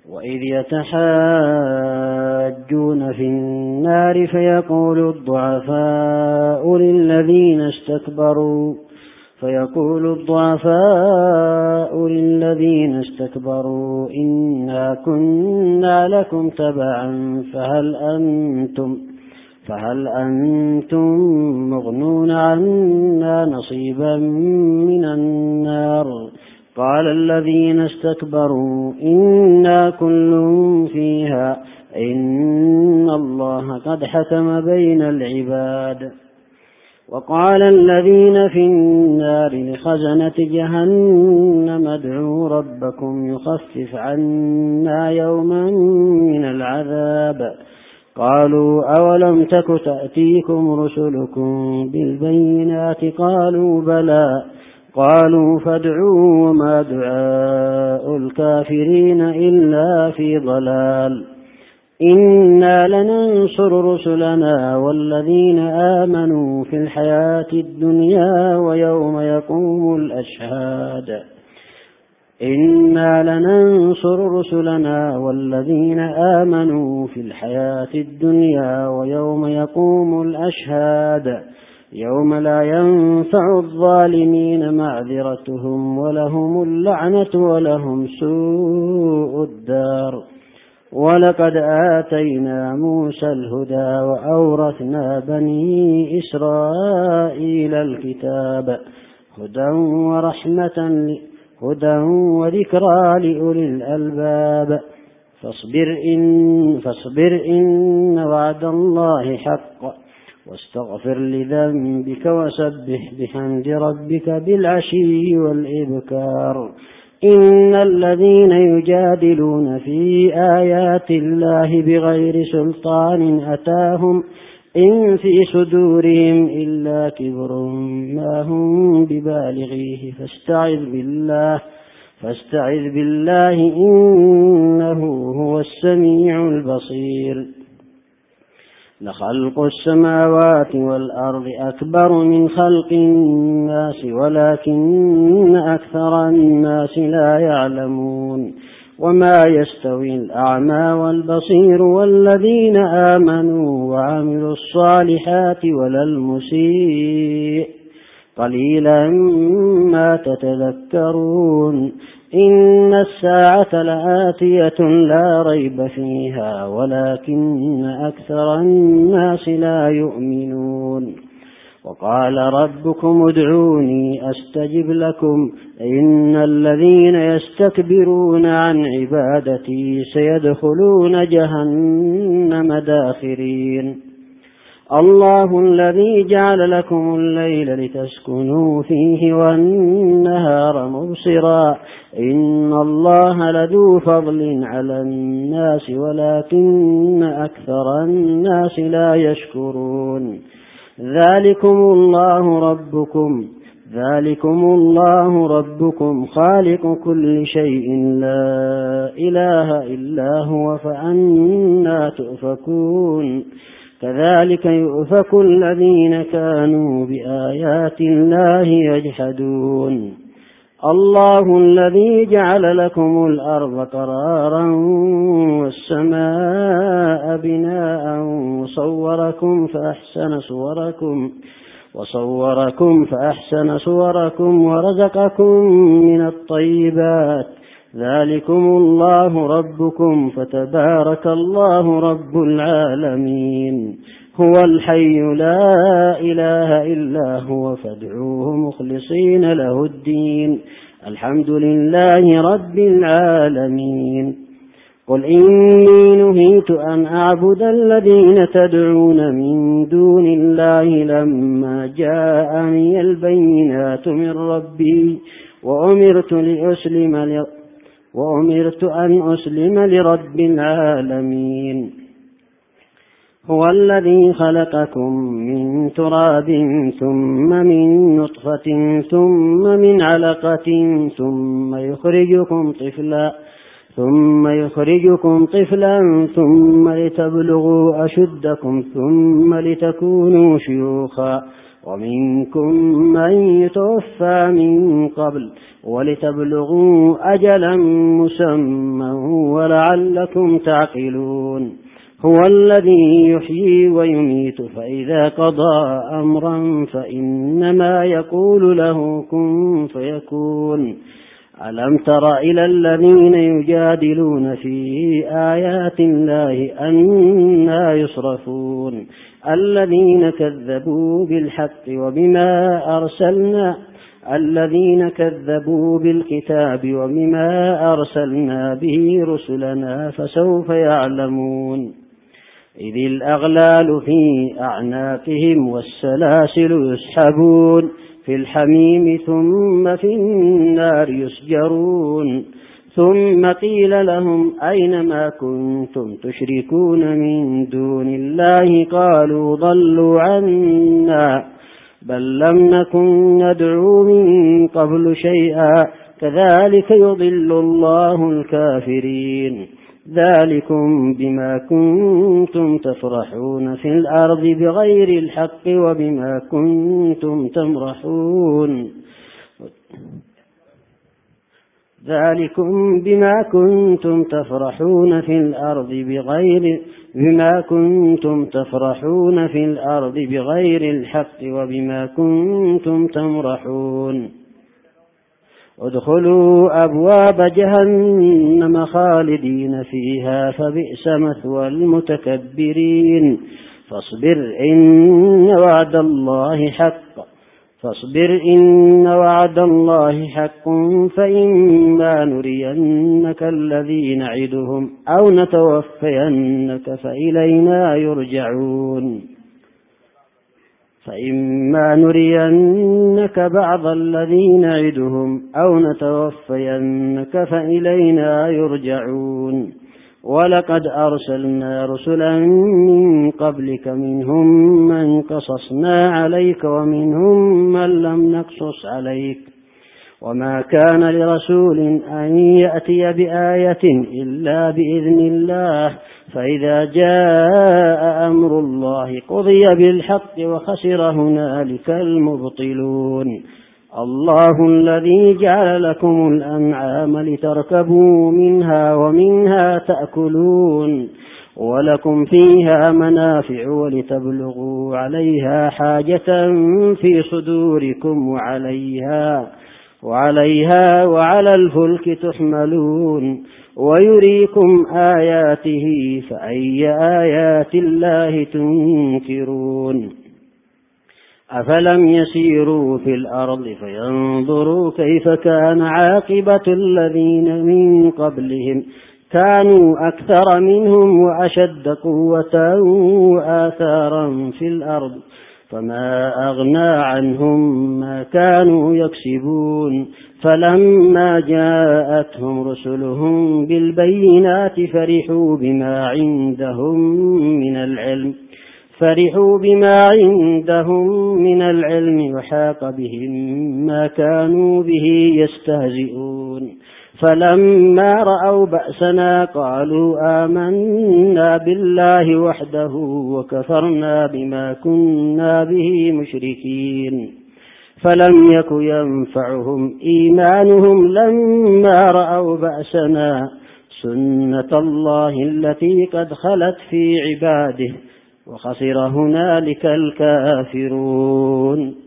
وإذ يتحاجون في النار فيقول الضعفاء للذين استكبروا إنا كنا لكم تبعا فهل أنتم مغنون عنا نصيبا من النار قال الذين استكبروا إنا كل فيها إن الله قد حكم بين العباد. وقال الذين في النار لخزنة جهنم ادعوا ربكم يخفف عنا يوما من العذاب قالوا أولم تك تأتيكم رسلكم بالبينات قالوا بلى قالوا فادعوا وما دعاء الكافرين إلا في ضلال إنا لننصر رسلنا والذين آمنوا في الحياة الدنيا ويوم يقوم الأشهاد يوم لا ينفع الظالمين معذرتهم ولهم اللعنة ولهم سوء الدار. ولقد آتينا موسى الهدى وأورثنا بني إسرائيل الكتاب هدى وذكرى لأولي الألباب فاصبر إن وعد الله حق واستغفر لذنبك وسبح بحمد ربك بالعشي والإبكار. إن الذين يجادلون في آيات الله بغير سلطان أتاهم إن في صدورهم إلا كبر ما هم ببالغيه فاستعذ بالله إنه هو السميع البصير. لخلق السماوات والأرض أكبر من خلق الناس ولكن أكثر الناس لا يعلمون. وما يستوي الأعمى والبصير والذين آمنوا وعملوا الصالحات ولا المسيء قليلا ما تتذكرون. إن الساعة لآتية لا ريب فيها ولكن أكثر الناس لا يؤمنون. وقال ربكم ادعوني أستجب لكم إن الذين يستكبرون عن عبادتي سيدخلون جهنم داخرين. الله الذي جعل لكم الليل لتسكنوا فيه والنهار مبصرا إن الله لذو فضل على الناس ولكن أكثر الناس لا يشكرون. ذلكم الله ربكم خالق كل شيء لا إله إلا هو فأنى تؤفكون. كذلك يؤفك الذين كانوا بآيات الله يجحدون. الله الذي جعل لكم الأرض قرارا والسماء بناء وصوركم فأحسن صوركم ورزقكم من الطيبات. ذلكم الله ربكم فتبارك الله رب العالمين. هو الحي لا إله إلا هو فادعوه مخلصين له الدين الحمد لله رب العالمين. قل إني نهيت أن أعبد الذين تدعون من دون الله لما جاءني البينات من ربي وأمرت أن أسلم لرب العالمين. هو الذي خلقكم من تراب ثم من نطفة ثم من علقة ثم يخرجكم طفلا ثم لتبلغوا أشدكم ثم لتكونوا شيوخا ومنكم من يتوفى من قبل ولتبلغوا أجلا مسمى ولعلكم تعقلون. هو الذي يحيي ويميت فإذا قضى أمرا فإنما يقول له كن فيكون. ألم تر إلى الذين يجادلون في آيات الله أنى يصرفون الذين كذبوا بالكتاب وبما أرسلنا به رسلنا فسوف يعلمون. إذ الأغلال في أعناقهم والسلاسل يسحبون في الحميم ثم في النار يسجرون. ثم قيل لهم أين ما كنتم تشركون من دون الله قالوا ضلوا عنا بل لم نكن ندعو من قبل شيئا كذلك يضل الله الكافرين. ذلكم بما كنتم تفرحون في الأرض بغير الحق وبما كنتم تمرحون. ذلكم بما كنتم تفرحون في الأرض بغير الحق وبما كنتم تمرحون. ادخلوا أبواب جهنم خالدين فيها فبئس مثوى المتكبرين. فاصبر إن وعد الله حق فإما نرينك الذي نعدهم أو نتوفينك فإلينا يرجعون. فإما نرينك بعض الذي نعدهم أو نتوفينك فإلينا يرجعون. ولقد أرسلنا رسلا من قبلك منهم من قصصنا عليك ومنهم من لم نقصص عليك وما كان لرسول أن يأتي بآية إلا بإذن الله فإذا جاء أمر الله قضي بالحق وخسر هنالك المبطلون. الله الذي جعل لكم الأنعام لتركبوا منها ومنها تأكلون ولكم فيها منافع ولتبلغوا عليها حاجة في صدوركم وعليها وعلى الفلك تحملون ويريكم آياته فأي آيات الله تنكرون. أفلم يسيروا في الأرض فينظروا كيف كان عاقبة الذين من قبلهم كانوا أكثر منهم وأشد قوة وآثارا في الأرض فما أغنى عنهم ما كانوا يكسبون. فلما جاءتهم رسلهم بالبينات فرحوا بما عندهم من العلم وحاق بهم ما كانوا به يستهزئون. فلما رأوا بأسنا قالوا آمنا بالله وحده وكفرنا بما كنا به مشركين. فلم يك ينفعهم إيمانهم لما رأوا بأسنا سنة الله التي قد خلت في عباده وخسر هنالك الكافرون.